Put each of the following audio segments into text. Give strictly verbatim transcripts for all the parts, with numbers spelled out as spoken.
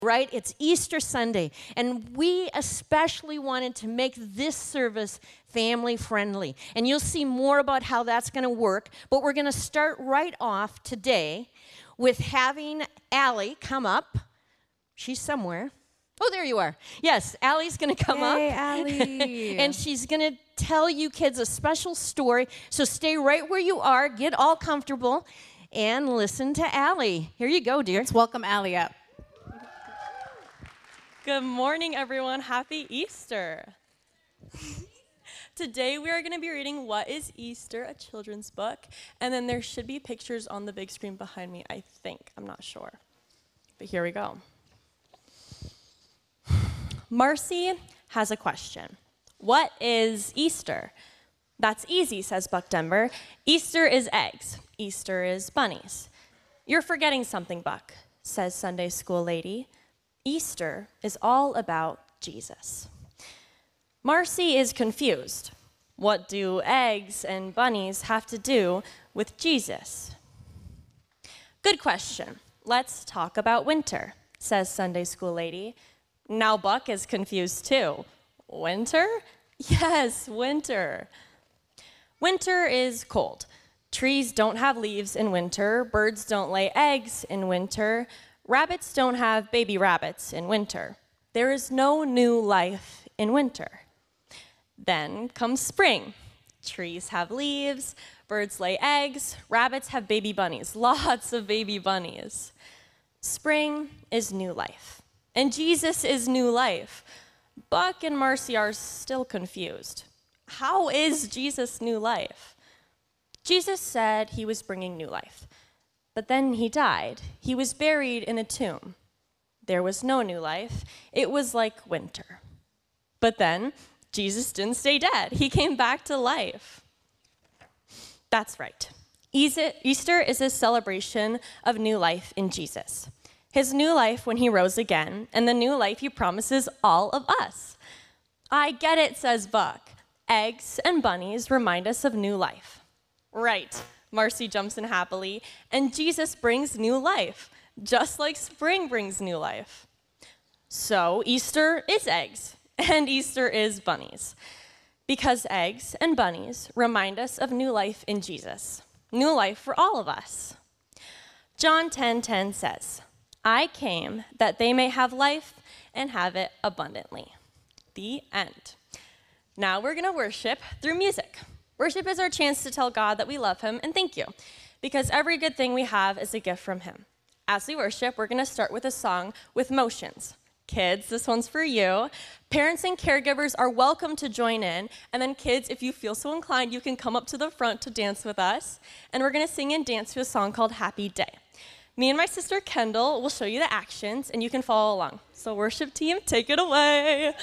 Right? It's Easter Sunday, and we especially wanted to make this service family friendly. And you'll see more about how that's going to work, but we're going to start right off today with having Allie come up. She's somewhere. Oh, there you are. Yes, Allie's going to come Yay, up. Allie. And she's going to tell you kids a special story. So stay right where you are, get all comfortable, and listen to Allie. Here you go, dear. Let's welcome Allie up. Good morning, everyone. Happy Easter. Today we are going to be reading What is Easter, a children's book, and then there should be pictures on the big screen behind me, I think. I'm not sure. But here we go. Marcy has a question. What is Easter? That's easy, says Buck Denver. Easter is eggs. Easter is bunnies. You're forgetting something, Buck, says Sunday school lady. Easter is all about Jesus. Marcy is confused. What do eggs and bunnies have to do with Jesus? Good question. Let's talk about winter, says Sunday school lady. Now Buck is confused too. Winter? Yes, winter. Winter is cold. Trees don't have leaves in winter. Birds don't lay eggs in winter. Rabbits don't have baby rabbits in winter. There is no new life in winter. Then comes spring. Trees have leaves, birds lay eggs, rabbits have baby bunnies, lots of baby bunnies. Spring is new life, and Jesus is new life. Buck and Marcy are still confused. How is Jesus new life? Jesus said he was bringing new life. But then he died. He was buried in a tomb. There was no new life. It was like winter. But then Jesus didn't stay dead. He came back to life. That's right. Easter is a celebration of new life in Jesus. His new life when he rose again, and the new life he promises all of us. I get it, says Buck. Eggs and bunnies remind us of new life. Right. Marcy jumps in happily, and Jesus brings new life, just like spring brings new life. So Easter is eggs, and Easter is bunnies, because eggs and bunnies remind us of new life in Jesus, new life for all of us. John ten ten says, I came that they may have life and have it abundantly. The end. Now we're going to worship through music. Worship is our chance to tell God that we love him and thank you, because every good thing we have is a gift from him. As we worship, we're going to start with a song with motions. Kids, this one's for you. Parents and caregivers are welcome to join in. And then kids, if you feel so inclined, you can come up to the front to dance with us. And we're going to sing and dance to a song called Happy Day. Me and my sister Kendall will show you the actions, and you can follow along. So worship team, take it away.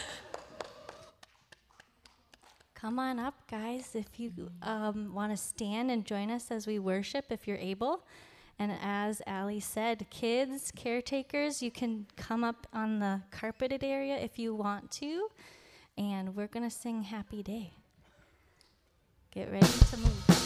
Come on up, guys, if you um, want to stand and join us as we worship, if you're able. And as Allie said, kids, caretakers, you can come up on the carpeted area if you want to. And we're going to sing Happy Day. Get ready to move.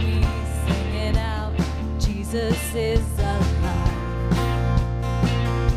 Jesus is alive.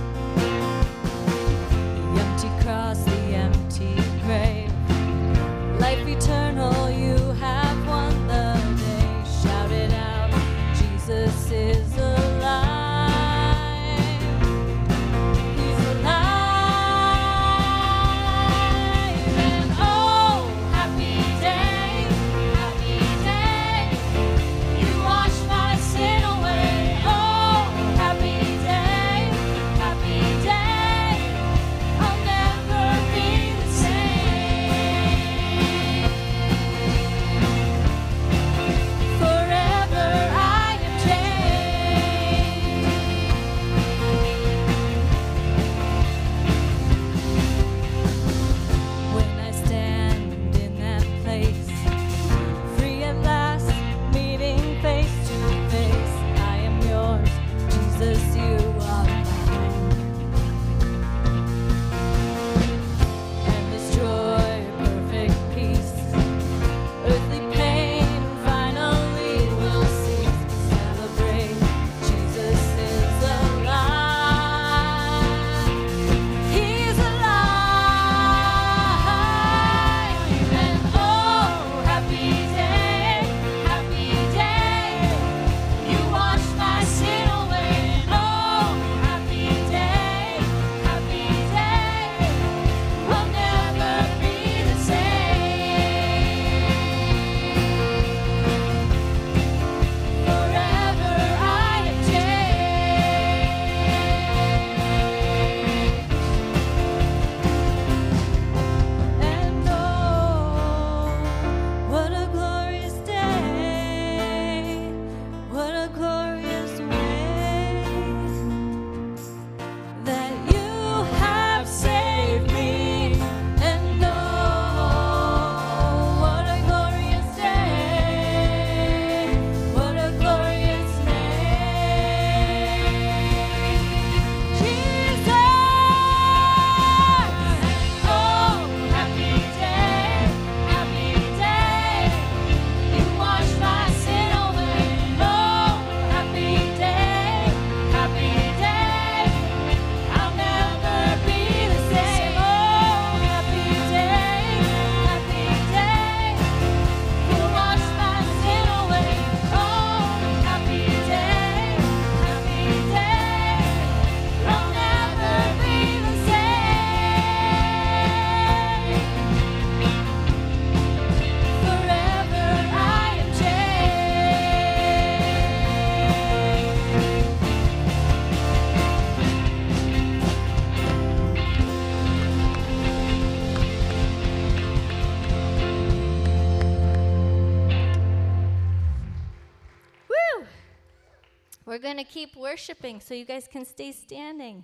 We're going to keep worshiping, so you guys can stay standing.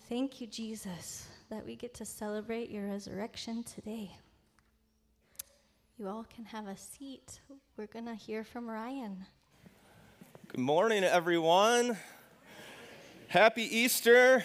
Thank you, Jesus, that we get to celebrate your resurrection today. You all can have a seat. We're going to hear from Ryan. Good morning, everyone. Happy Easter.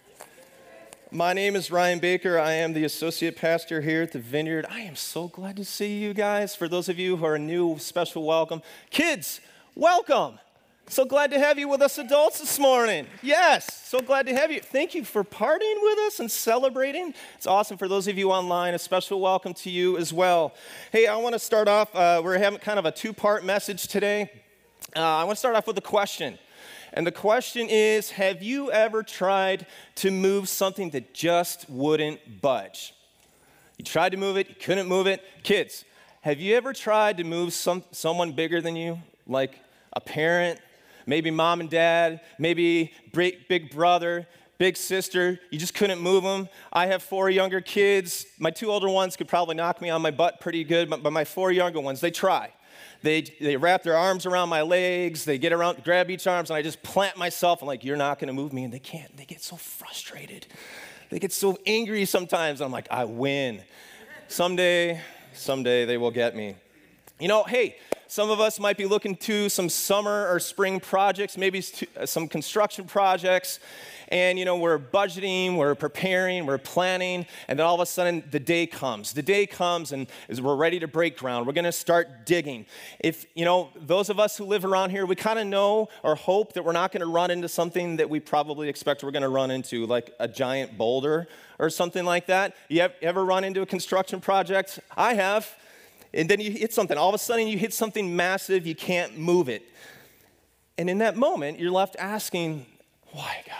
My name is Ryan Baker. I am the associate pastor here at the Vineyard. I am so glad to see you guys. For those of you who are new, special welcome. Kids, welcome. So glad to have you with us adults this morning. Yes, so glad to have you. Thank you for partying with us and celebrating. It's awesome. For those of you online, a special welcome to you as well. Hey, I want to start off, uh, we're having kind of a two-part message today. Uh, I want to start off with a question. And the question is, have you ever tried to move something that just wouldn't budge? You tried to move it, you couldn't move it. Kids, have you ever tried to move some, someone bigger than you, like a parent, maybe mom and dad, maybe big, big brother, big sister? You just couldn't move them. I have four younger kids. My two older ones could probably knock me on my butt pretty good, but, but my four younger ones, they try. They, they wrap their arms around my legs, they get around, grab each arms, and I just plant myself. I'm like, you're not going to move me, and they can't. They get so frustrated. They get so angry sometimes. I'm like, I win. Someday, someday they will get me. You know, hey, some of us might be looking to some summer or spring projects, maybe some construction projects, and, you know, we're budgeting, we're preparing, we're planning, and then all of a sudden the day comes. The day comes, and as we're ready to break ground, we're going to start digging. If, you know, those of us who live around here, we kind of know or hope that we're not going to run into something that we probably expect we're going to run into, like a giant boulder or something like that. You have, ever run into a construction project? I have. And then you hit something. All of a sudden, you hit something massive. You can't move it. And in that moment, you're left asking, why, God?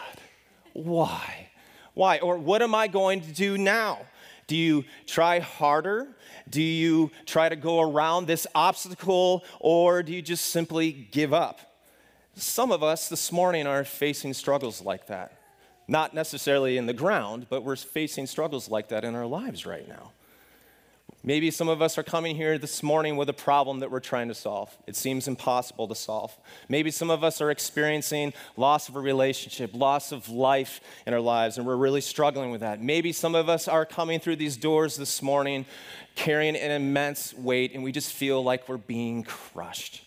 Why? Why? Or what am I going to do now? Do you try harder? Do you try to go around this obstacle? Or do you just simply give up? Some of us this morning are facing struggles like that. Not necessarily in the ground, but we're facing struggles like that in our lives right now. Maybe some of us are coming here this morning with a problem that we're trying to solve. It seems impossible to solve. Maybe some of us are experiencing loss of a relationship, loss of life in our lives, and we're really struggling with that. Maybe some of us are coming through these doors this morning carrying an immense weight, and we just feel like we're being crushed.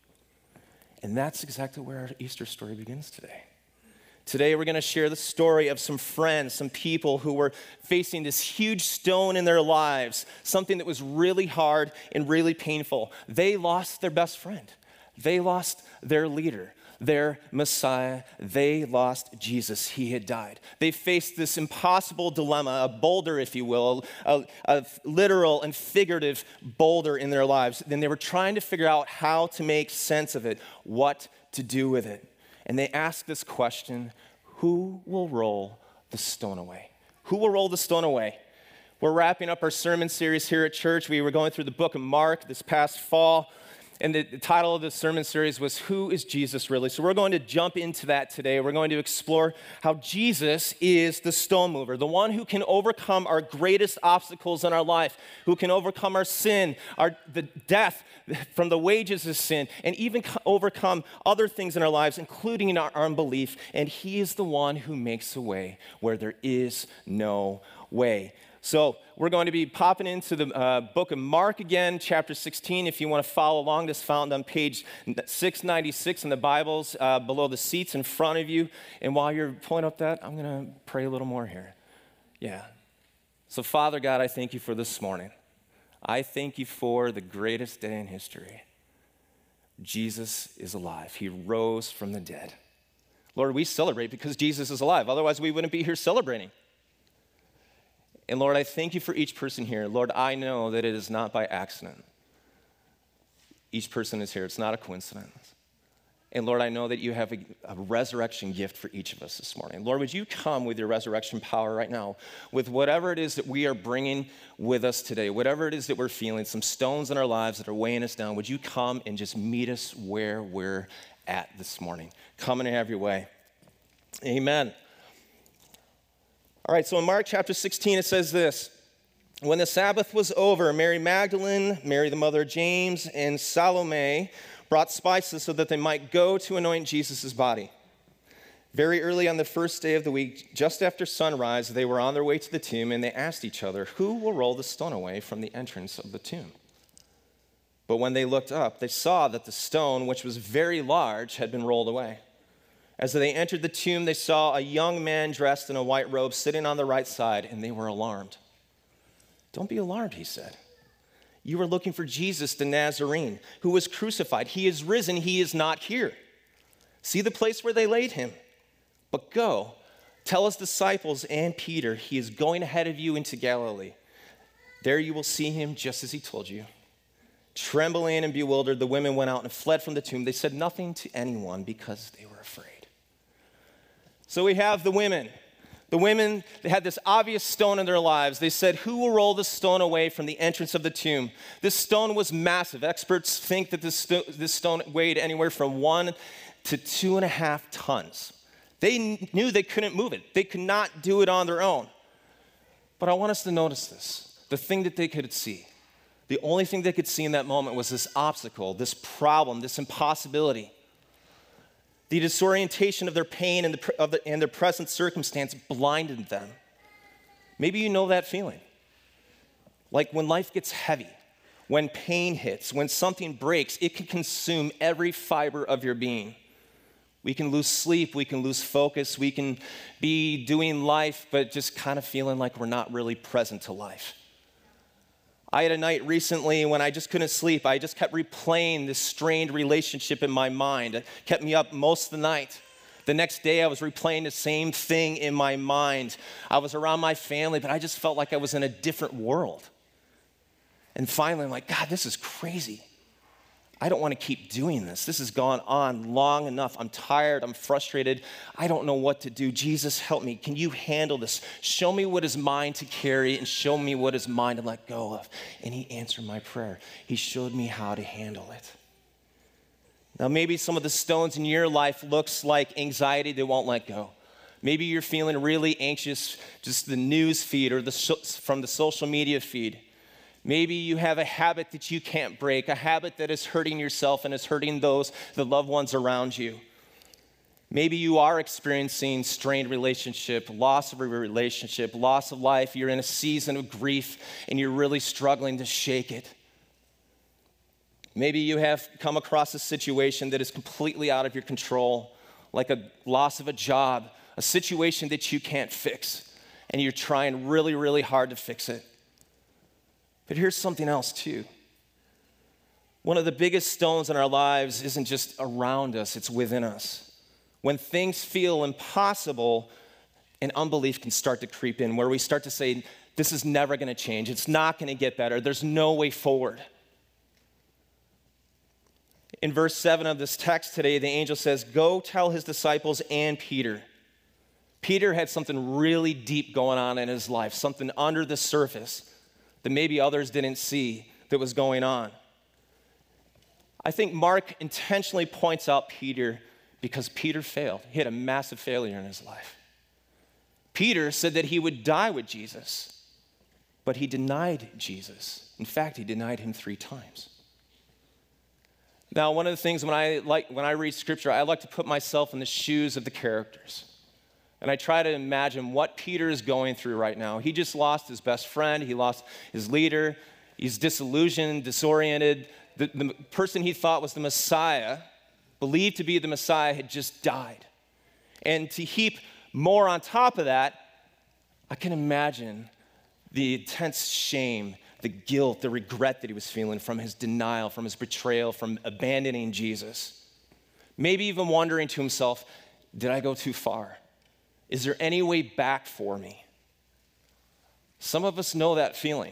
And that's exactly where our Easter story begins today. Today, we're going to share the story of some friends, some people who were facing this huge stone in their lives, something that was really hard and really painful. They lost their best friend. They lost their leader, their Messiah. They lost Jesus. He had died. They faced this impossible dilemma, a boulder, if you will, a, a literal and figurative boulder in their lives. Then they were trying to figure out how to make sense of it, what to do with it. And they ask this question, who will roll the stone away? Who will roll the stone away? We're wrapping up our sermon series here at church. We were going through the book of Mark this past fall. And the, the title of the sermon series was, Who is Jesus Really? So we're going to jump into that today. We're going to explore how Jesus is the stone mover, the one who can overcome our greatest obstacles in our life, who can overcome our sin, our the death from the wages of sin, and even co- overcome other things in our lives, including our unbelief. And he is the one who makes a way where there is no way. So we're going to be popping into the uh, book of Mark again, chapter sixteen. If you want to follow along, this found on page six ninety-six in the Bibles, uh, below the seats in front of you. And while you're pulling up that, I'm going to pray a little more here. Yeah. So Father God, I thank you for this morning. I thank you for the greatest day in history. Jesus is alive. He rose from the dead. Lord, we celebrate because Jesus is alive. Otherwise, we wouldn't be here celebrating. And Lord, I thank you for each person here. Lord, I know that it is not by accident. Each person is here. It's not a coincidence. And Lord, I know that you have a, a resurrection gift for each of us this morning. Lord, would you come with your resurrection power right now with whatever it is that we are bringing with us today, whatever it is that we're feeling, some stones in our lives that are weighing us down. Would you come and just meet us where we're at this morning? Come and have your way. Amen. All right, so in Mark chapter sixteen, it says this. When the Sabbath was over, Mary Magdalene, Mary the mother of James, and Salome brought spices so that they might go to anoint Jesus' body. Very early on the first day of the week, just after sunrise, they were on their way to the tomb, and they asked each other, "Who will roll the stone away from the entrance of the tomb?" But when they looked up, they saw that the stone, which was very large, had been rolled away. As they entered the tomb, they saw a young man dressed in a white robe sitting on the right side, and they were alarmed. "Don't be alarmed," he said. "You are looking for Jesus the Nazarene, who was crucified. He is risen. He is not here. See the place where they laid him. But go, tell his disciples and Peter, he is going ahead of you into Galilee. There you will see him just as he told you." Trembling and bewildered, the women went out and fled from the tomb. They said nothing to anyone because they were afraid. So we have the women. The women, they had this obvious stone in their lives. They said, "Who will roll the stone away from the entrance of the tomb?" This stone was massive. Experts think that this, sto- this stone weighed anywhere from one to two and a half tons. They kn- knew they couldn't move it. They could not do it on their own. But I want us to notice this. The thing that they could see, the only thing they could see in that moment was this obstacle, this problem, this impossibility. The disorientation of their pain and, the, of the, and their present circumstance blinded them. Maybe you know that feeling. Like when life gets heavy, when pain hits, when something breaks, it can consume every fiber of your being. We can lose sleep, we can lose focus, we can be doing life, but just kind of feeling like we're not really present to life. I had a night recently when I just couldn't sleep. I just kept replaying this strained relationship in my mind. It kept me up most of the night. The next day, I was replaying the same thing in my mind. I was around my family, but I just felt like I was in a different world. And finally, I'm like, God, this is crazy. I don't want to keep doing this. This has gone on long enough. I'm tired. I'm frustrated. I don't know what to do. Jesus, help me. Can you handle this? Show me what is mine to carry and show me what is mine to let go of. And he answered my prayer. He showed me how to handle it. Now, maybe some of the stones in your life looks like anxiety that won't let go. Maybe you're feeling really anxious, just the news feed or the from the social media feed. Maybe you have a habit that you can't break, a habit that is hurting yourself and is hurting those, the loved ones around you. Maybe you are experiencing strained relationship, loss of a relationship, loss of life. You're in a season of grief and you're really struggling to shake it. Maybe you have come across a situation that is completely out of your control, like a loss of a job, a situation that you can't fix, and you're trying really, really hard to fix it. But here's something else too. One of the biggest stones in our lives isn't just around us, it's within us. When things feel impossible, and unbelief can start to creep in, where we start to say, this is never gonna change, it's not gonna get better, there's no way forward. In verse seven of this text today, the angel says, "Go tell his disciples and Peter." Peter had something really deep going on in his life, something under the surface that maybe others didn't see that was going on. I think Mark intentionally points out Peter because Peter failed. He had a massive failure in his life. Peter said that he would die with Jesus, but he denied Jesus. In fact, he denied him three times. Now, one of the things when I like when I read scripture, I like to put myself in the shoes of the characters. And I try to imagine what Peter is going through right now. He just lost his best friend. He lost his leader. He's disillusioned, disoriented. The, the person he thought was the Messiah, believed to be the Messiah, had just died. And to heap more on top of that, I can imagine the intense shame, the guilt, the regret that he was feeling from his denial, from his betrayal, from abandoning Jesus. Maybe even wondering to himself, did I go too far? Is there any way back for me? Some of us know that feeling.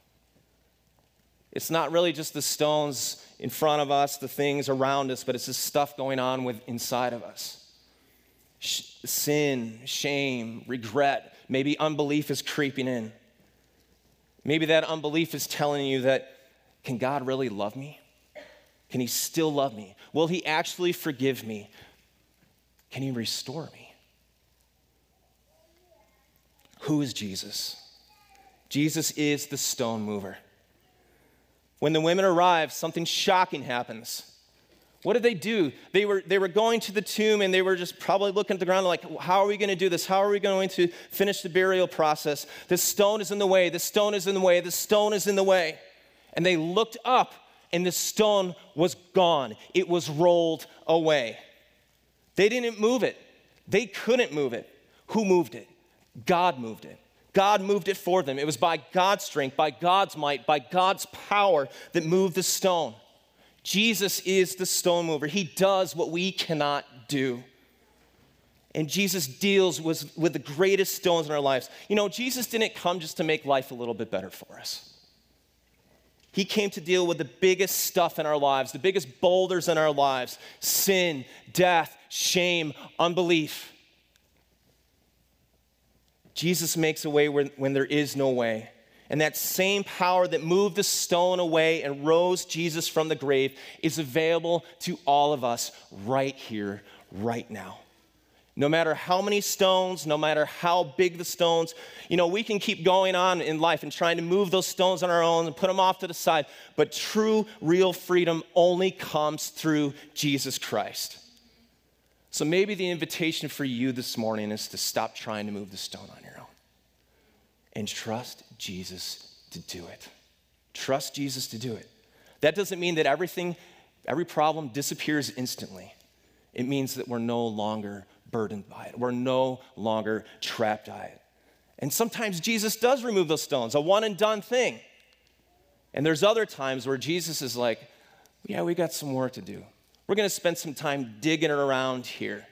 It's not really just the stones in front of us, the things around us, but it's this stuff going on with inside of us. Sh- sin, shame, regret, maybe unbelief is creeping in. Maybe that unbelief is telling you that, can God really love me? Can he still love me? Will he actually forgive me? Can he restore me? Who is Jesus? Jesus is the stone mover. When the women arrive, something shocking happens. What did they do? They were, they were going to the tomb and they were just probably looking at the ground like, how are we going to do this? How are we going to finish the burial process? This stone is in the way. This stone is in the way. This stone is in the way. And they looked up and the stone was gone. It was rolled away. They didn't move it. They couldn't move it. Who moved it? God moved it. God moved it for them. It was by God's strength, by God's might, by God's power that moved the stone. Jesus is the stone mover. He does what we cannot do. And Jesus deals with, with the greatest stones in our lives. You know, Jesus didn't come just to make life a little bit better for us. He came to deal with the biggest stuff in our lives, the biggest boulders in our lives: sin, death, shame, unbelief. Jesus makes a way where, when there is no way. And that same power that moved the stone away and rose Jesus from the grave is available to all of us right here, right now. No matter how many stones, no matter how big the stones, you know, we can keep going on in life and trying to move those stones on our own and put them off to the side. But true, real freedom only comes through Jesus Christ. So maybe the invitation for you this morning is to stop trying to move the stone on your own and trust Jesus to do it. Trust Jesus to do it. That doesn't mean that everything, every problem disappears instantly. It means that we're no longer burdened by it. We're no longer trapped by it. And sometimes Jesus does remove those stones, a one and done thing. And there's other times where Jesus is like, yeah, we got some work to do. We're going to spend some time digging around here.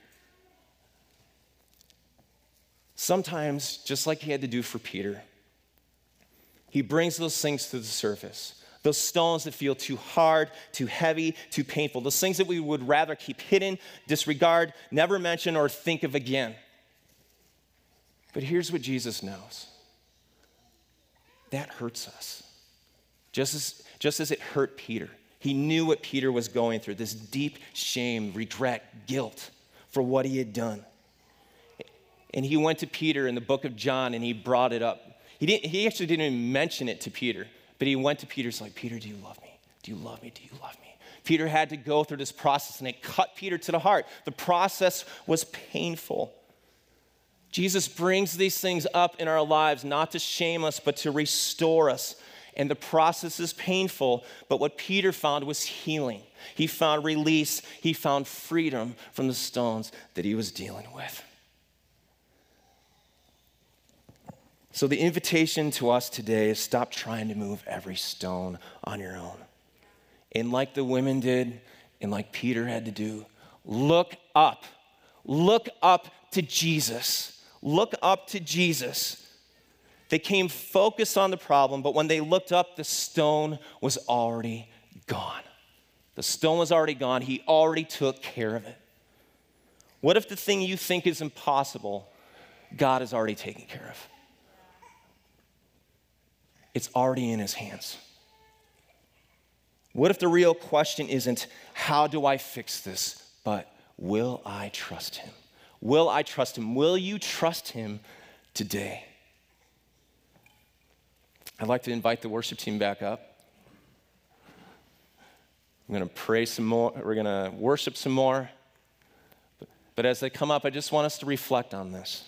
Sometimes, just like he had to do for Peter, he brings those things to the surface. Those stones that feel too hard, too heavy, too painful. Those things that we would rather keep hidden, disregard, never mention, or think of again. But here's what Jesus knows. That hurts us. Just as, just as it hurt Peter. He knew what Peter was going through, this deep shame, regret, guilt for what he had done. And he went to Peter in the book of John and he brought it up. He, didn't, he actually didn't even mention it to Peter, but he went to Peter, he's like, Peter, do you love me? Do you love me? Do you love me? Peter had to go through this process and it cut Peter to the heart. The process was painful. Jesus brings these things up in our lives not to shame us, but to restore us. And the process is painful, but what Peter found was healing. He found release. He found freedom from the stones that he was dealing with. So the invitation to us today is stop trying to move every stone on your own. And like the women did, and like Peter had to do, look up. Look up to Jesus. Look up to Jesus. They came focused on the problem, but when they looked up, the stone was already gone. The stone was already gone. He already took care of it. What if the thing you think is impossible, God has already taken care of? It's already in his hands. What if the real question isn't, how do I fix this, but will I trust him? Will I trust him? Will you trust him today? I'd like to invite the worship team back up. I'm going to pray some more. We're going to worship some more. But, but as they come up, I just want us to reflect on this.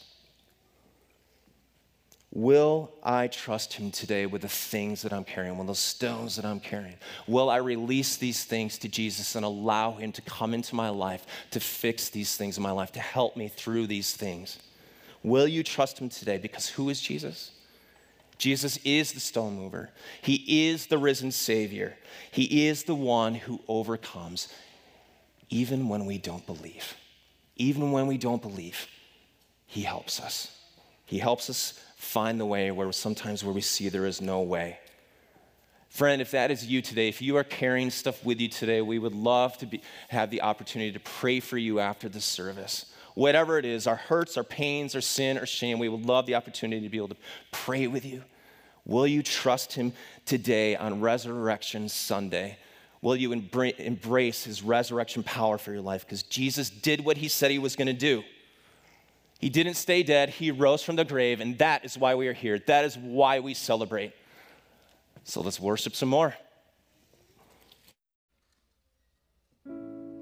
Will I trust him today with the things that I'm carrying, with those stones that I'm carrying? Will I release these things to Jesus and allow him to come into my life, to fix these things in my life, to help me through these things? Will you trust him today? Because who is Jesus? Jesus is the stone mover. He is the risen Savior. He is the one who overcomes even when we don't believe. Even when we don't believe, he helps us. He helps us find the way where sometimes where we see there is no way. Friend, if that is you today, if you are carrying stuff with you today, we would love to be, have the opportunity to pray for you after the service. Whatever it is, our hurts, our pains, our sin, or shame, we would love the opportunity to be able to pray with you. Will you trust him today on Resurrection Sunday? Will you embra- embrace his resurrection power for your life? Because Jesus did what he said he was going to do. He didn't stay dead. He rose from the grave, and that is why we are here. That is why we celebrate. So let's worship some more.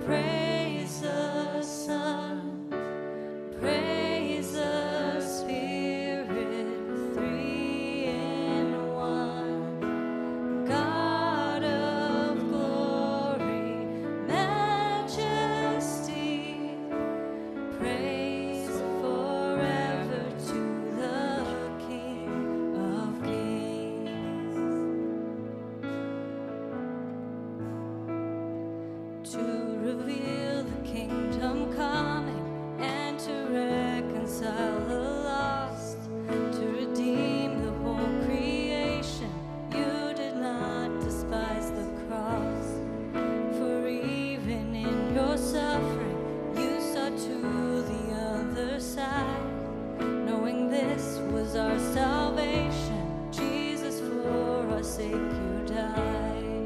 Praise the Son, praise the Spirit, three in one. God of glory, majesty, praise forever to the King of Kings. To reveal the kingdom coming and to reconcile the lost, to redeem the whole creation. You did not despise the cross, for even in your suffering you saw to the other side, knowing this was our salvation. Jesus, for our sake you died.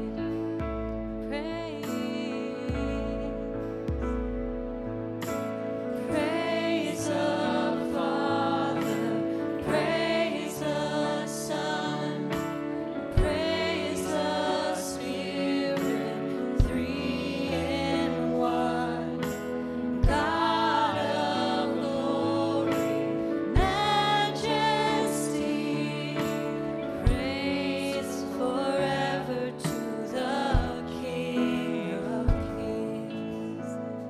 Praise the Father, praise the Son, praise the Spirit, three in one. God of glory, majesty, praise forever to the King of Kings.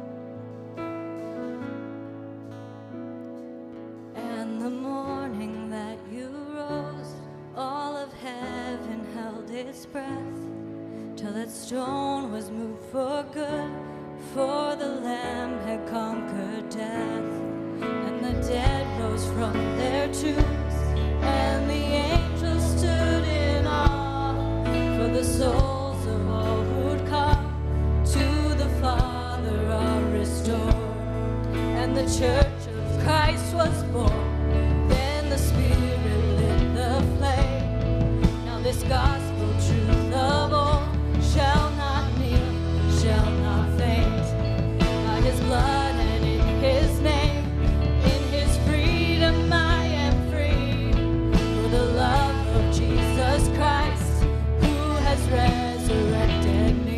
And the morning that you rose, all of heaven held its breath, till that stone was moved for good, for the Lamb had conquered death. And the dead rose from their tombs, and the angels stood in awe, for the souls of all who'd come to the Father are restored. And the church of Christ was born. Then the Spirit lit the flame. Now this gospel truth of old shall not kneel, shall not faint. By his blood and in his name, in his freedom I am free. For the love of Jesus Christ, who has resurrected me.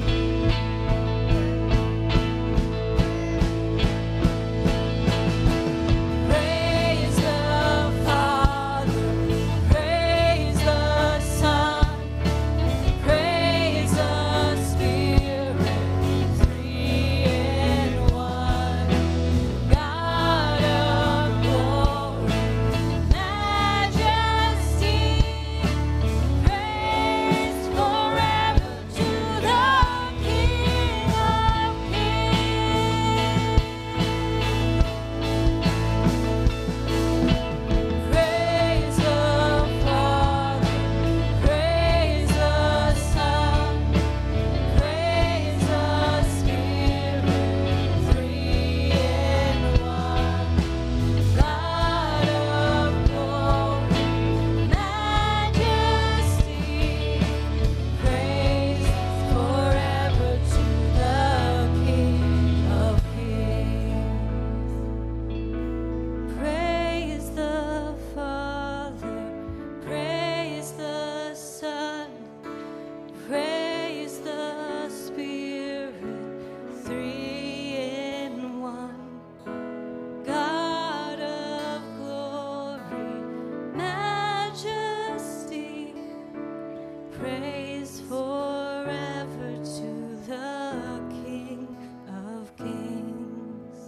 Praise the Father, praise the Son, praise the Spirit, three in one. God of glory, majesty, praise forever to the King of Kings. Praise the Father, praise the Son, praise the Spirit, three in one. God of glory, majesty, praise forever to the King of Kings. Praise the Father, praise the Son, praise the Spirit, three in one. God of glory, majesty, praise forever to the King of Kings.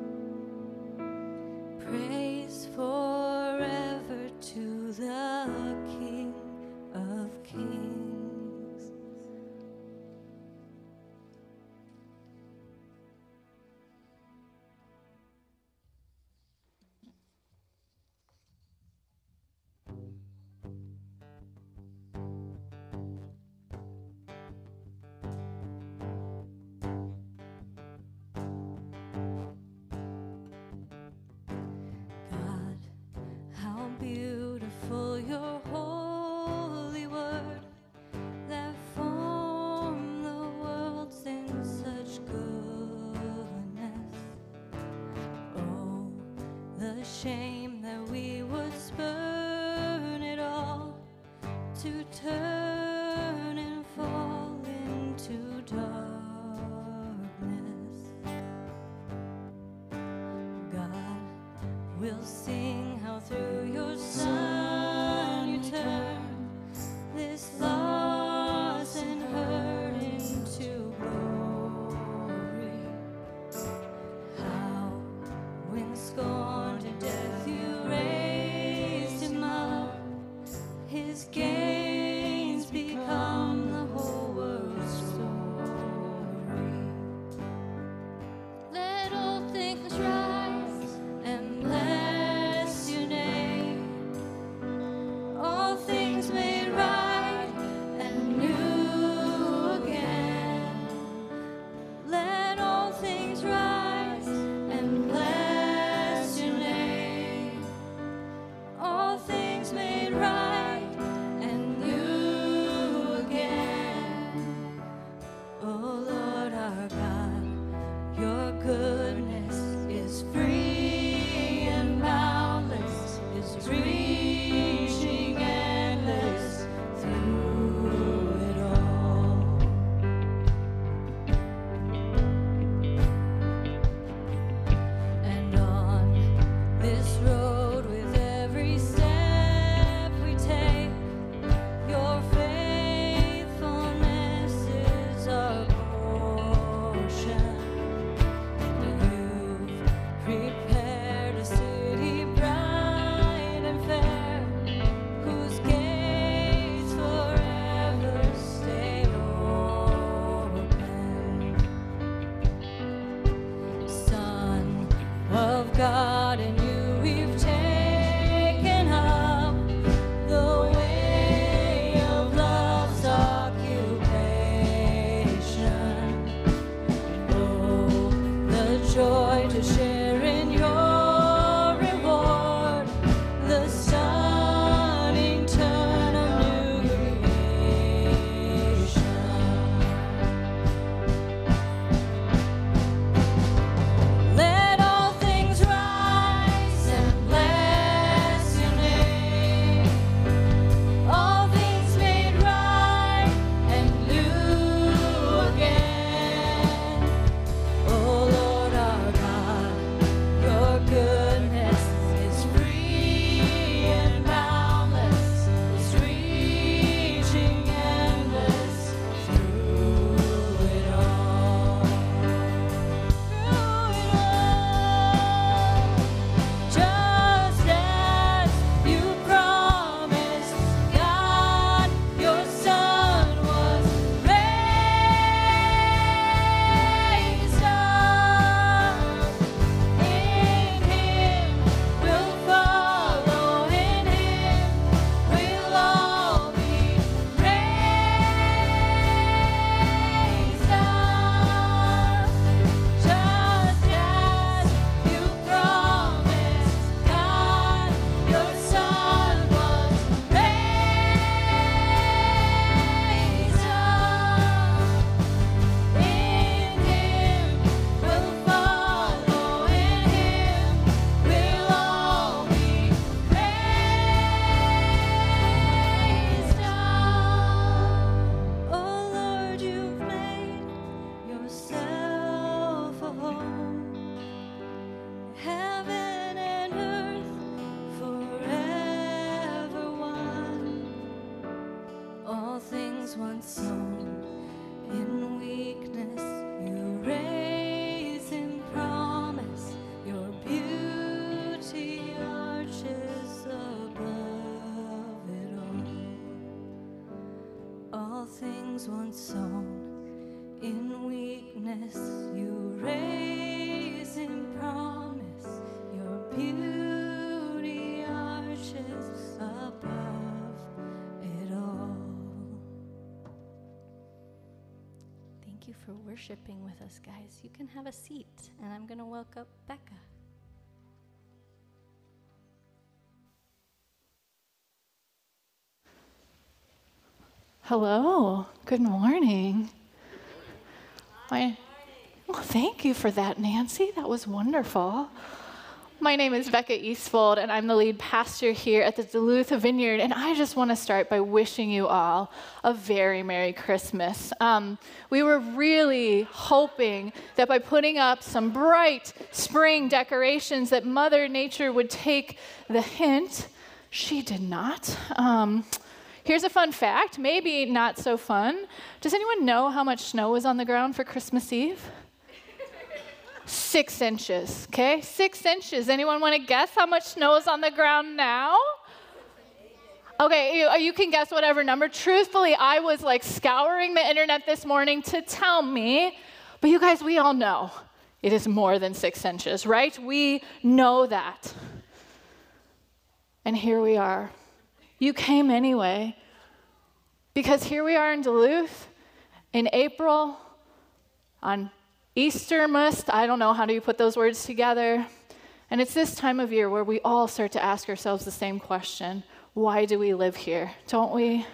Praise forever to the King of Kings. God, how beautiful your holy word that formed the worlds in such goodness. Oh, the shame that we would spurn it all to turn and fall into darkness. We'll sing how through your Son you turn this loss and hurt into glory. How, when scorned and death you raised him up, his gains become the whole world's story. Let all things rise and bless your name. All things made right and new again. Let all things rise and bless your name. All things made right and new again. Oh Lord our God, your goodness is free and boundless, is reaching endless through it all. And on this road with every step we take, your faithfulness is our portion. You've prepared a city bright and fair, whose gates forever stay open. Son of God, in you we've taken up the way of love's occupation. Oh, the joy to share in your reward, the stunning turn of new creation. Let all things rise and bless your name. All things made right and new again. Oh Lord our God, your goodness is free and boundless, is reaching endless through it all. Through it all. Just as you promised, God, your Son was raised up. In him we'll follow, in him we'll all be raised up. Just as you promised, God, your Son was raised up. In him we'll follow, in him we'll all be raised up. Oh Lord, you've made yourself a home, heaven and earth forever one. All things once sown in weakness, you raise in promise. Your beauty arches above it all. All things once sown in weakness, you raise in promise. Your beauty arches above it all. Thank you for worshiping with us, guys. You can have a seat, and I'm going to welcome Becca. Hello, good morning. My, well, thank you for that, Nancy. That was wonderful. My name is Becca Eastfold, and I'm the lead pastor here at the Duluth Vineyard, and I just want to start by wishing you all a very Merry Christmas. Um, we were really hoping that by putting up some bright spring decorations that Mother Nature would take the hint. She did not. Um, here's a fun fact, maybe not so fun. Does anyone know how much snow was on the ground for Christmas Eve? Six inches, okay? Six inches. Anyone want to guess how much snow is on the ground now? Okay, you, you can guess whatever number. Truthfully, I was like scouring the internet this morning to tell me, but you guys, we all know it is more than six inches, right? We know that. And here we are. You came anyway, because here we are in Duluth in April on Eastermas, I don't know, how do you put those words together? And it's this time of year where we all start to ask ourselves the same question. Why do we live here? Don't we?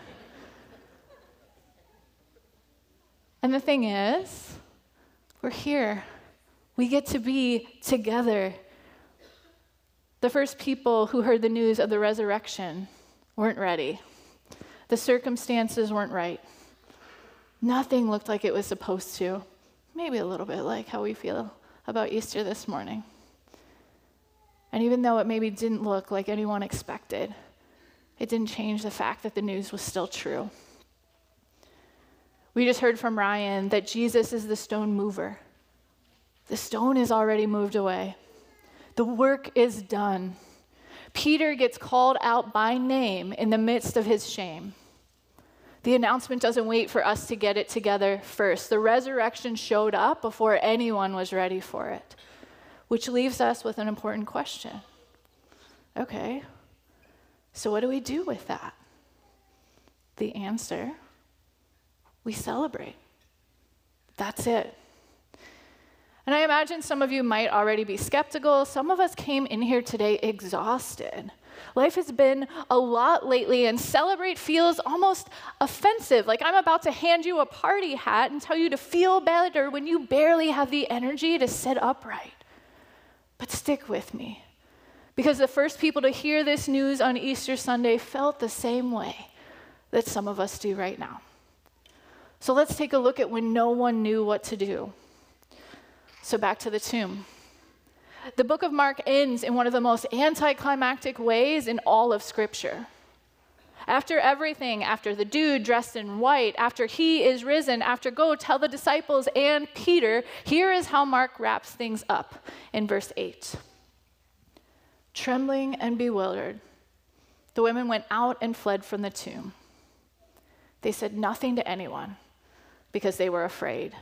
And the thing is, we're here. We get to be together. The first people who heard the news of the resurrection weren't ready. The circumstances weren't right. Nothing looked like it was supposed to. Maybe a little bit like how we feel about Easter this morning. And even though it maybe didn't look like anyone expected, it didn't change the fact that the news was still true. We just heard from Ryan that Jesus is the stone mover. The stone is already moved away. The work is done. Peter gets called out by name in the midst of his shame. The announcement doesn't wait for us to get it together first. The resurrection showed up before anyone was ready for it, which leaves us with an important question. Okay, so what do we do with that? The answer, we celebrate. That's it. And I imagine some of you might already be skeptical. Some of us came in here today exhausted. Life has been a lot lately, and celebrate feels almost offensive, like I'm about to hand you a party hat and tell you to feel better when you barely have the energy to sit upright. But stick with me, because the first people to hear this news on Easter Sunday felt the same way that some of us do right now. So let's take a look at when no one knew what to do. So back to the tomb. The book of Mark ends in one of the most anticlimactic ways in all of Scripture. After everything, after the dude dressed in white, after he is risen, after go tell the disciples and Peter, here is how Mark wraps things up in verse eight. Trembling and bewildered, the women went out and fled from the tomb. They said nothing to anyone because they were afraid.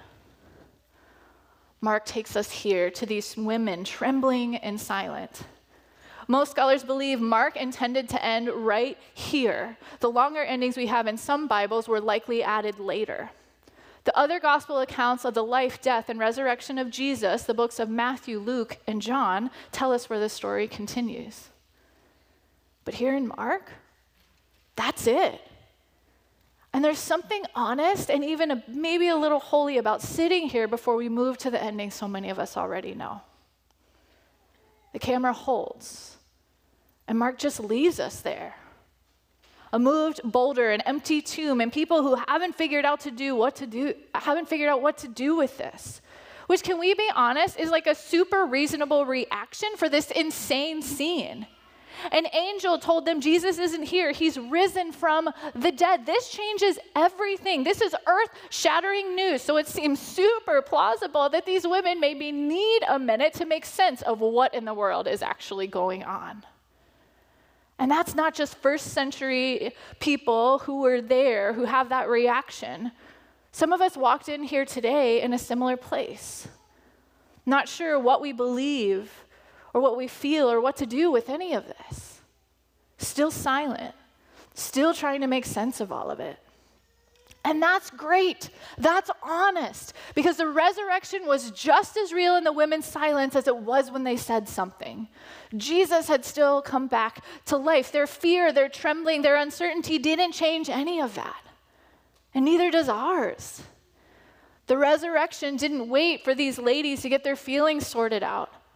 Mark takes us here to these women trembling and silent. Most scholars believe Mark intended to end right here. The longer endings we have in some Bibles were likely added later. The other gospel accounts of the life, death, and resurrection of Jesus, the books of Matthew, Luke, and John, tell us where the story continues. But here in Mark, that's it. And there's something honest and even a, maybe a little holy about sitting here before we move to the ending so many of us already know. The camera holds, and Mark just leaves us there. A moved boulder, an empty tomb, and people who haven't figured out to do what to do, haven't figured out what to do with this. Which, can we be honest, is like a super reasonable reaction for this insane scene. An angel told them Jesus isn't here. He's risen from the dead. This changes everything. This is earth-shattering news. So it seems super plausible that these women maybe need a minute to make sense of what in the world is actually going on. And that's not just first century people who were there who have that reaction. Some of us walked in here today in a similar place, not sure what we believe or what we feel, or what to do with any of this. Still silent, still trying to make sense of all of it. And that's great. That's honest, because the resurrection was just as real in the women's silence as it was when they said something. Jesus had still come back to life. Their fear, their trembling, their uncertainty didn't change any of that. And neither does ours. The resurrection didn't wait for these ladies to get their feelings sorted out.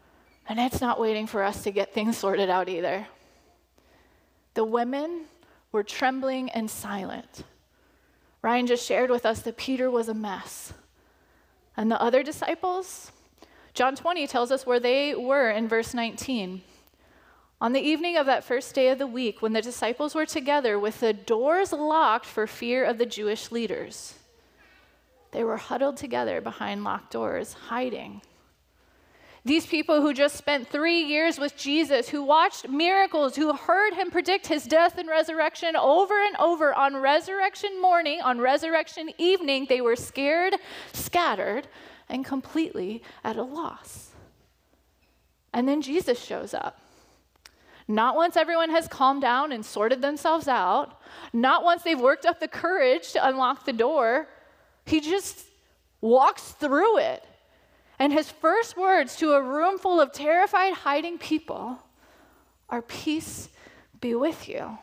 And it's not waiting for us to get things sorted out either. The women were trembling and silent. Ryan just shared with us that Peter was a mess. And the other disciples, John twenty tells us where they were in verse nineteen. On the evening of that first day of the week, when the disciples were together with the doors locked for fear of the Jewish leaders, they were huddled together behind locked doors, hiding. These people who just spent three years with Jesus, who watched miracles, who heard him predict his death and resurrection over and over on resurrection morning, on resurrection evening, they were scared, scattered, and completely at a loss. And then Jesus shows up. Not once everyone has calmed down and sorted themselves out, not once they've worked up the courage to unlock the door. He just walks through it. And his first words to a room full of terrified, hiding people are, "Peace be with you."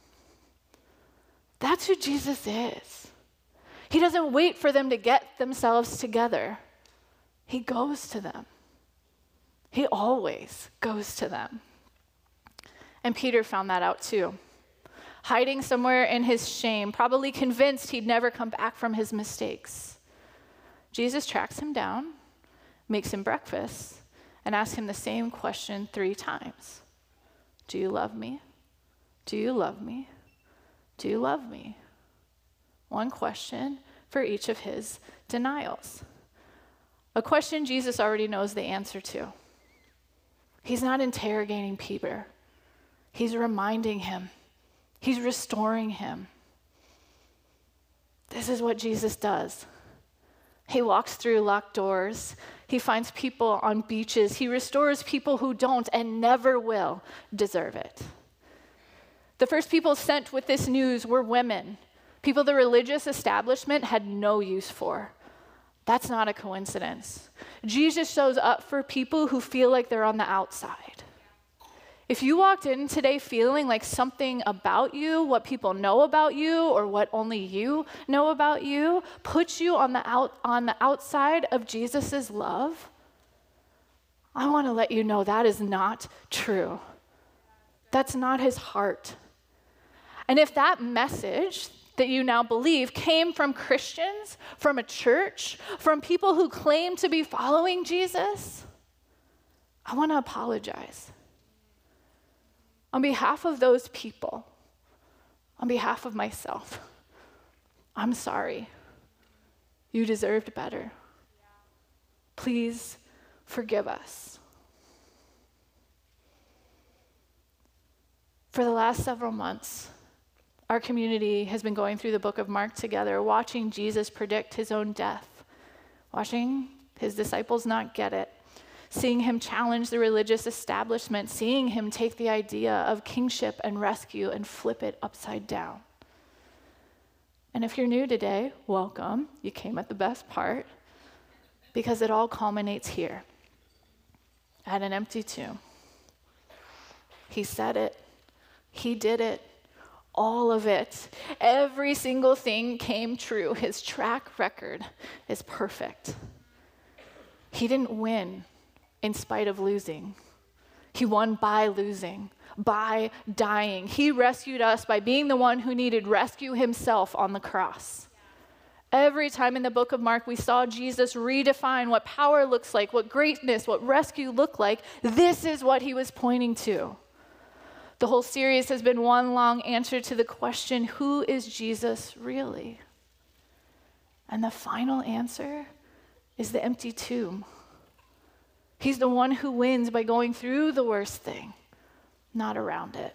That's who Jesus is. He doesn't wait for them to get themselves together. He goes to them. He always goes to them. And Peter found that out too. Hiding somewhere in his shame, probably convinced he'd never come back from his mistakes. Jesus tracks him down, makes him breakfast, and asks him the same question three times. Do you love me? Do you love me? Do you love me? One question for each of his denials. A question Jesus already knows the answer to. He's not interrogating Peter. He's reminding him. He's restoring him. This is what Jesus does. He walks through locked doors. He finds people on beaches. He restores people who don't and never will deserve it. The first people sent with this news were women, people the religious establishment had no use for. That's not a coincidence. Jesus shows up for people who feel like they're on the outside. If you walked in today feeling like something about you, what people know about you, or what only you know about you, puts you on the out, on the outside of Jesus' love, I want to let you know that is not true. That's not his heart. And if that message that you now believe came from Christians, from a church, from people who claim to be following Jesus, I want to apologize. On behalf of those people, on behalf of myself, I'm sorry. You deserved better. Please forgive us. For the last several months, our community has been going through the book of Mark together, watching Jesus predict his own death, watching his disciples not get it, seeing him challenge the religious establishment, seeing him take the idea of kingship and rescue and flip it upside down. And if you're new today, welcome. You came at the best part, because it all culminates here, at an empty tomb. He said it. He did it. All of it. Every single thing came true. His track record is perfect. He didn't win in spite of losing. He won by losing, by dying. He rescued us by being the one who needed rescue himself on the cross. Every time in the book of Mark we saw Jesus redefine what power looks like, what greatness, what rescue looked like. This is what he was pointing to. The whole series has been one long answer to the question, who is Jesus really? And the final answer is the empty tomb. He's the one who wins by going through the worst thing, not around it.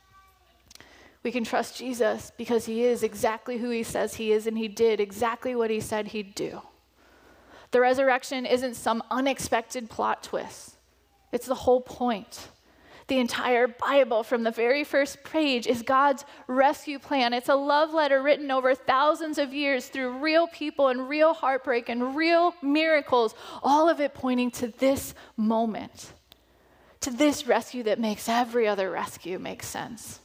We can trust Jesus because he is exactly who he says he is, and he did exactly what he said he'd do. The resurrection isn't some unexpected plot twist. It's the whole point. The entire Bible, from the very first page, is God's rescue plan. It's a love letter written over thousands of years through real people and real heartbreak and real miracles, all of it pointing to this moment, to this rescue that makes every other rescue make sense.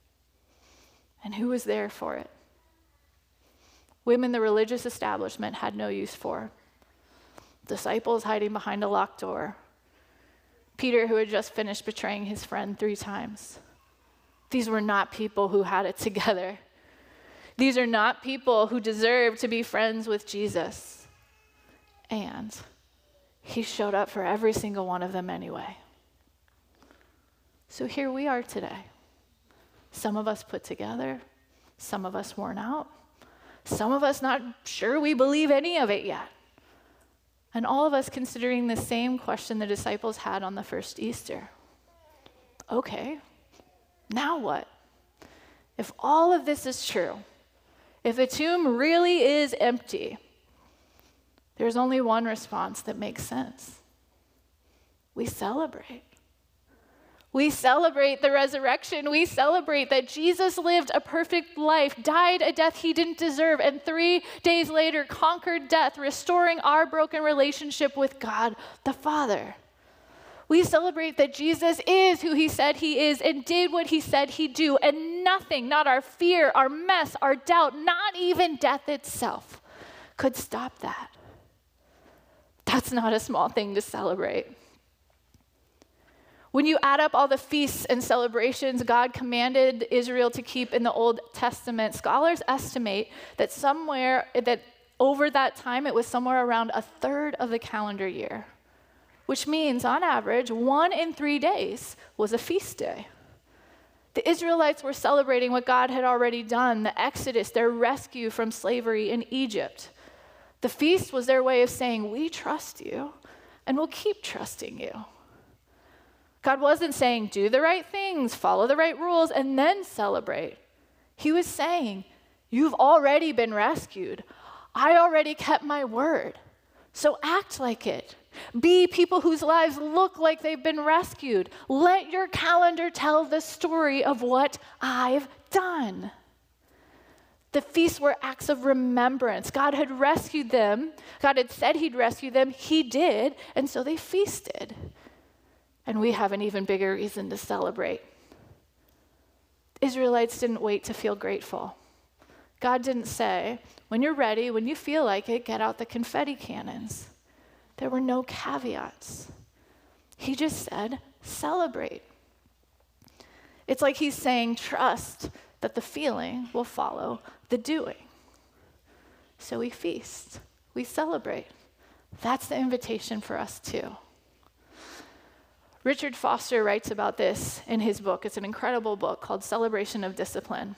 And who was there for it? Women the religious establishment had no use for. Disciples hiding behind a locked door. Peter, who had just finished betraying his friend three times. These were not people who had it together. These are not people who deserve to be friends with Jesus. And he showed up for every single one of them anyway. So here we are today. Some of us put together, some of us worn out, some of us not sure we believe any of it yet. And all of us considering the same question the disciples had on the first Easter. Okay, now what? If all of this is true, if the tomb really is empty, there's only one response that makes sense. We celebrate. We celebrate the resurrection. We celebrate that Jesus lived a perfect life, died a death he didn't deserve, and three days later conquered death, restoring our broken relationship with God the Father. We celebrate that Jesus is who he said he is and did what he said he'd do, and nothing, not our fear, our mess, our doubt, not even death itself, could stop that. That's not a small thing to celebrate. When you add up all the feasts and celebrations God commanded Israel to keep in the Old Testament, scholars estimate that somewhere, that over that time, it was somewhere around a third of the calendar year, which means on average, one in three days was a feast day. The Israelites were celebrating what God had already done, the Exodus, their rescue from slavery in Egypt. The feast was their way of saying, we trust you and we'll keep trusting you. God wasn't saying, do the right things, follow the right rules, and then celebrate. He was saying, you've already been rescued. I already kept my word. So act like it. Be people whose lives look like they've been rescued. Let your calendar tell the story of what I've done. The feasts were acts of remembrance. God had rescued them. God had said he'd rescue them. He did, and so they feasted. And we have an even bigger reason to celebrate. Israelites didn't wait to feel grateful. God didn't say, when you're ready, when you feel like it, get out the confetti cannons. There were no caveats. He just said, celebrate. It's like he's saying, trust that the feeling will follow the doing. So we feast, we celebrate. That's the invitation for us too. Richard Foster writes about this in his book. It's an incredible book called Celebration of Discipline.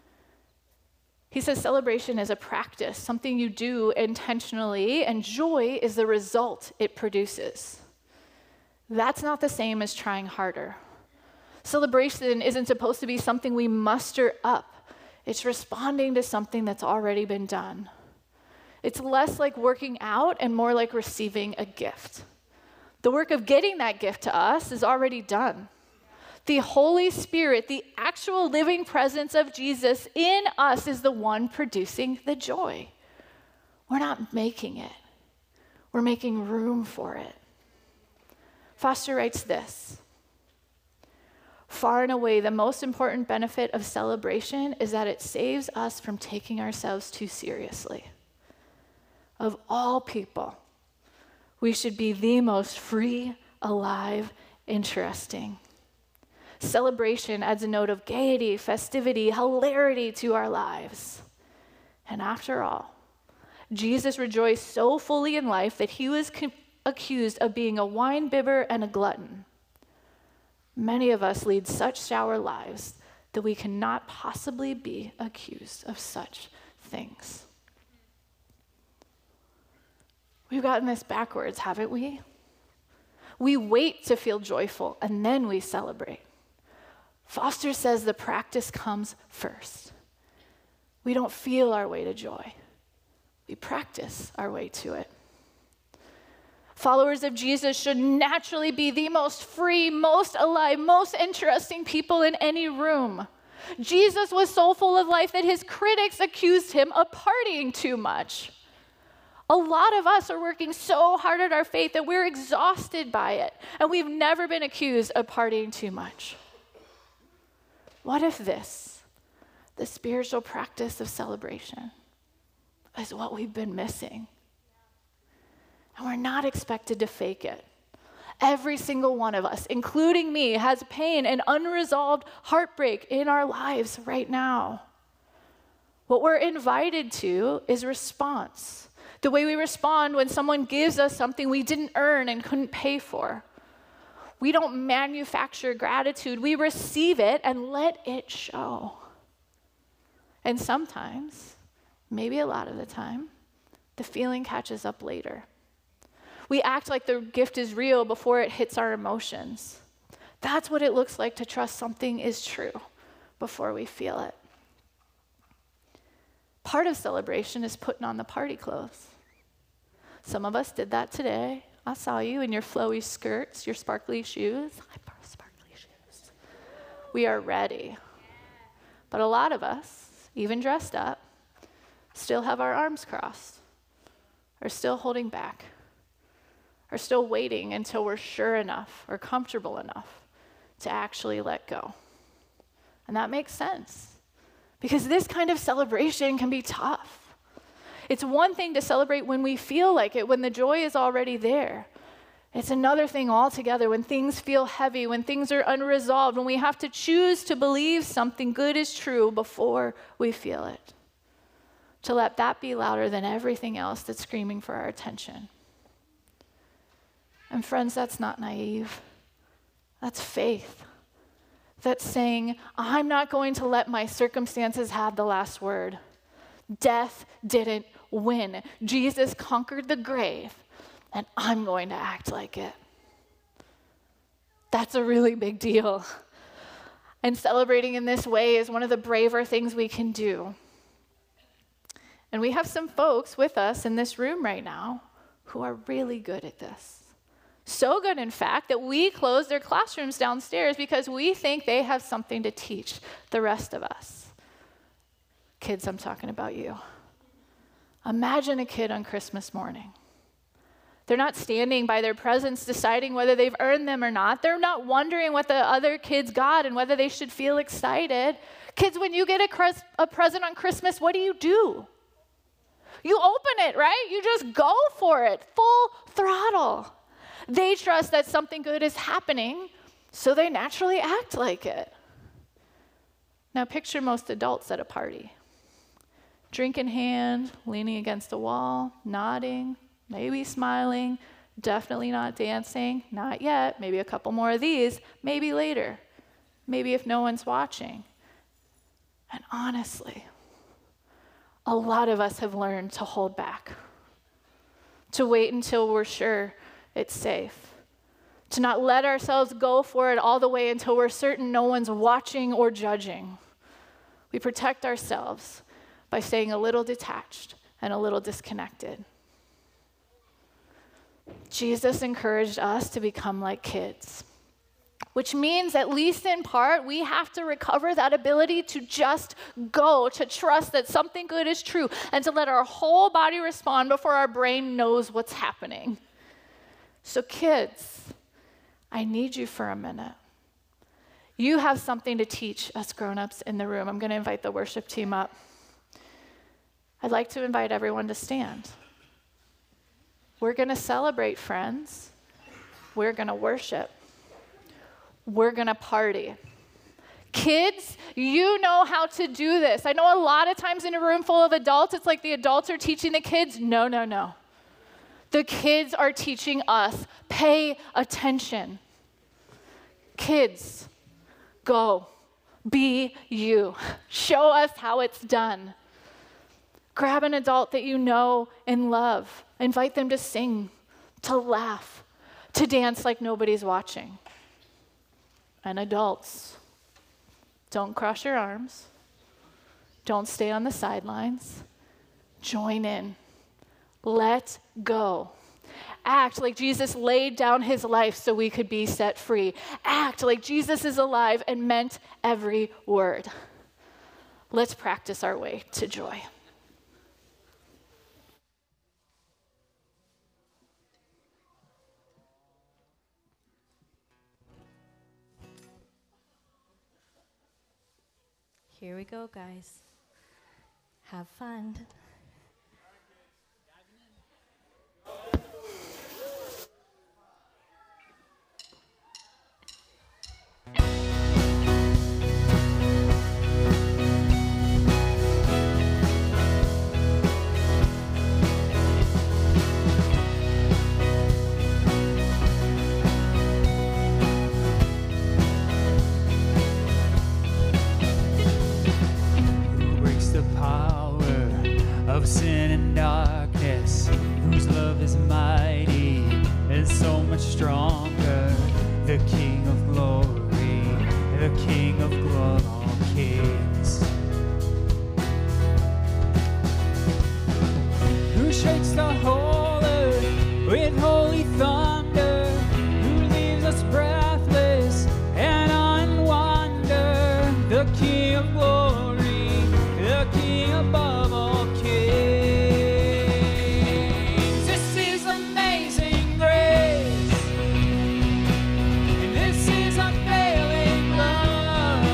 He says celebration is a practice, something you do intentionally, and joy is the result it produces. That's not the same as trying harder. Celebration isn't supposed to be something we muster up. It's responding to something that's already been done. It's less like working out and more like receiving a gift. The work of getting that gift to us is already done. The Holy Spirit, the actual living presence of Jesus in us, is the one producing the joy. We're not making it. We're making room for it. Foster writes this: far and away, the most important benefit of celebration is that it saves us from taking ourselves too seriously. Of all people, we should be the most free, alive, interesting. Celebration adds a note of gaiety, festivity, hilarity to our lives. And after all, Jesus rejoiced so fully in life that he was co- accused of being a wine bibber and a glutton. Many of us lead such sour lives that we cannot possibly be accused of such things. We've gotten this backwards, haven't we? We wait to feel joyful and then we celebrate. Foster says the practice comes first. We don't feel our way to joy. We practice our way to it. Followers of Jesus should naturally be the most free, most alive, most interesting people in any room. Jesus was so full of life that his critics accused him of partying too much. A lot of us are working so hard at our faith that we're exhausted by it, and we've never been accused of partying too much. What if this, the spiritual practice of celebration, is what we've been missing? And we're not expected to fake it. Every single one of us, including me, has pain and unresolved heartbreak in our lives right now. What we're invited to is response. The way we respond when someone gives us something we didn't earn and couldn't pay for. We don't manufacture gratitude. We receive it and let it show. And sometimes, maybe a lot of the time, the feeling catches up later. We act like the gift is real before it hits our emotions. That's what it looks like to trust something is true before we feel it. Part of celebration is putting on the party clothes. Some of us did that today. I saw you in your flowy skirts, your sparkly shoes. I brought sparkly shoes. We are ready. But a lot of us, even dressed up, still have our arms crossed, are still holding back, are still waiting until we're sure enough or comfortable enough to actually let go. And that makes sense, because this kind of celebration can be tough. It's one thing to celebrate when we feel like it, when the joy is already there. It's another thing altogether when things feel heavy, when things are unresolved, when we have to choose to believe something good is true before we feel it. To let that be louder than everything else that's screaming for our attention. And friends, that's not naive. That's faith. That's saying, I'm not going to let my circumstances have the last word. Death didn't win. Jesus conquered the grave, and I'm going to act like it. That's a really big deal. And celebrating in this way is one of the braver things we can do. And we have some folks with us in this room right now who are really good at this. So good, in fact, that we close their classrooms downstairs because we think they have something to teach the rest of us. Kids, I'm talking about you. Imagine a kid on Christmas morning. They're not standing by their presents deciding whether they've earned them or not. They're not wondering what the other kids got and whether they should feel excited. Kids, when you get a, cres- a present on Christmas, what do you do? You open it, right? You just go for it, full throttle. They trust that something good is happening, so they naturally act like it. Now picture most adults at a party. Drink in hand, leaning against a wall, nodding, maybe smiling, definitely not dancing, not yet, maybe a couple more of these, maybe later, maybe if no one's watching. And honestly, a lot of us have learned to hold back, to wait until we're sure it's safe, to not let ourselves go for it all the way until we're certain no one's watching or judging. We protect ourselves by staying a little detached and a little disconnected. Jesus encouraged us to become like kids, which means, at least in part, we have to recover that ability to just go, to trust that something good is true, and to let our whole body respond before our brain knows what's happening. So kids, I need you for a minute. You have something to teach us grown-ups in the room. I'm going to invite the worship team up. I'd like to invite everyone to stand. We're going to celebrate, friends. We're going to worship. We're going to party. Kids, you know how to do this. I know a lot of times in a room full of adults, it's like the adults are teaching the kids. No, no, no. The kids are teaching us. Pay attention. Kids, go. Be you. Show us how it's done. Grab an adult that you know and love. Invite them to sing, to laugh, to dance like nobody's watching. And adults, don't cross your arms. Don't stay on the sidelines. Join in. Let go. Act like Jesus laid down his life so we could be set free. Act like Jesus is alive and meant every word. Let's practice our way to joy. Here we go, guys. Have fun. is so much stronger. The King of glory, the King of glory, all kings. Who shakes the whole earth with holy thunder, who leaves us breathless and on wonder. The King of glory, the King above all kings. This is amazing grace, and this is unfailing love,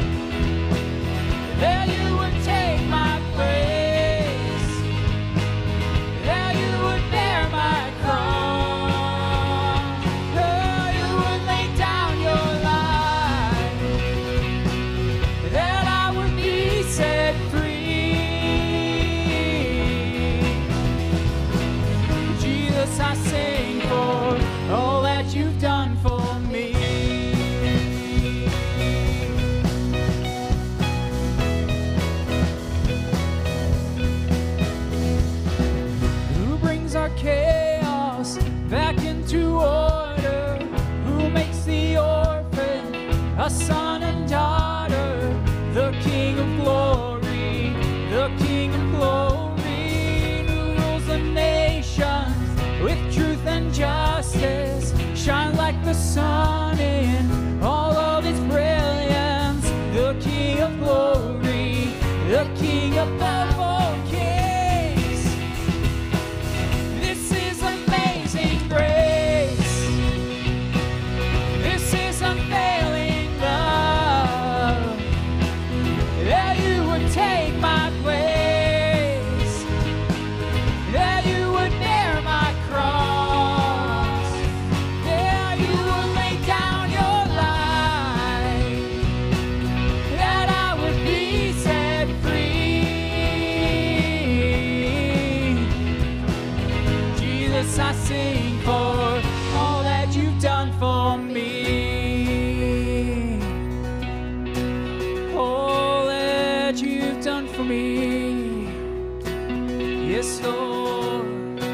that you would take my place, that you would bear my cross, that you would lay down your life, that I would be set free. Jesus, I sing for all that you've done for me. Who brings our chaos back into order? Who makes the orphan a son and daughter? The King of glory, the King of glory, who rules the nations with truth and justice, shine like the sun in all of its brilliance. The King of glory, the King above all kings. This is amazing grace. This is unfailing love, that you would take my place, that you would bear my cross, that you would lay down your life, that I would be set free. Jesus, I sing for all that you've done for me. All that you've done for me. Yes, Lord.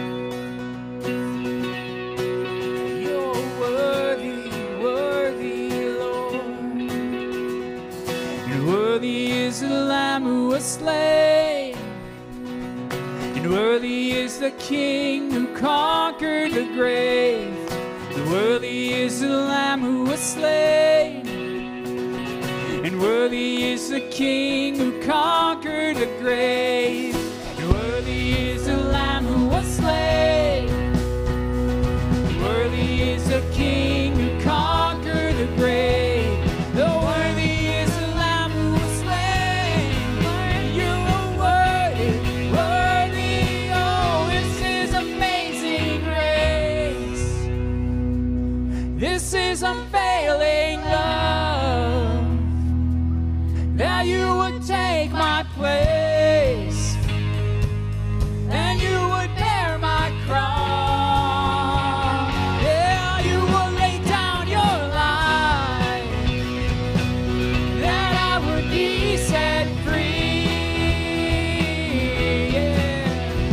You're worthy, worthy, Lord. And worthy is the Lamb who was slain. And worthy is the King who conquered the grave. And worthy is the Lamb who was slain. And worthy is the King who conquered the grave. And worthy is the Lamb who was slain. And worthy is the King who conquered the grave. The worthy is the Lamb who was slain. You are worthy, worthy. Oh, this is amazing grace. This is unfailing love, that you would take my place, and you would bear my cross. Yeah, you will lay down your life, that I would be set free. Yeah.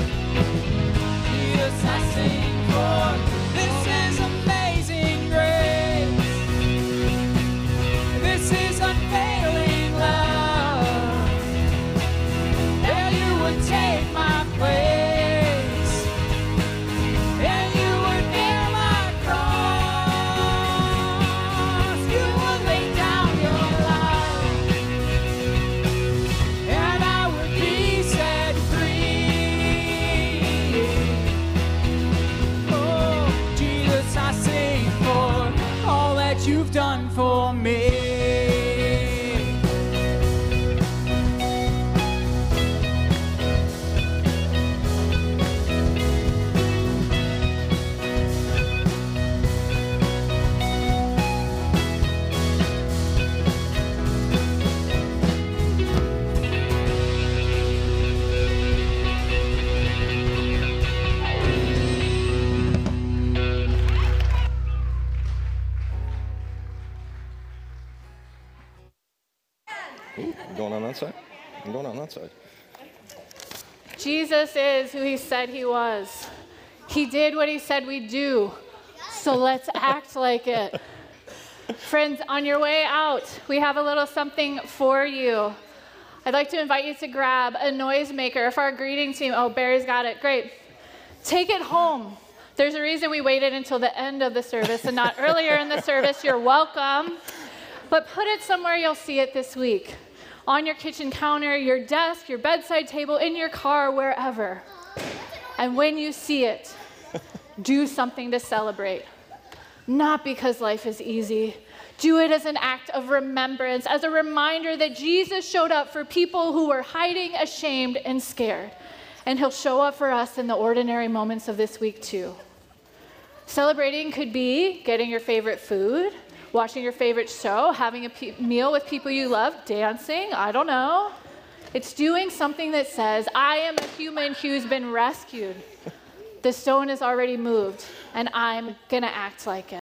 Jesus, I sing for this is amazing grace. This is unfailing love, that you would take my place, and you would bear my cross. You would lay down your life, and I would be set free. Oh, Jesus, I sing for all that you've done for me. Going on that side? I'm going on that side. Jesus is who he said he was. He did what he said we'd do So let's act like it. Friends, on your way out, we have a little something for you. I'd like to invite you to grab a noisemaker for our greeting team. Oh, Barry's got it. Great. Take it home. There's a reason we waited until the end of the service and not earlier in the service. You're welcome. But put it somewhere you'll see it this week. On your kitchen counter, your desk, your bedside table, in your car, wherever. And when you see it, do something to celebrate. Not because life is easy. Do it as an act of remembrance, as a reminder that Jesus showed up for people who were hiding, ashamed, and scared. And he'll show up for us in the ordinary moments of this week too. Celebrating could be getting your favorite food, watching your favorite show, having a pe- meal with people you love, dancing, I don't know. It's doing something that says, I am a human who's been rescued. The stone is already moved, and I'm gonna act like it.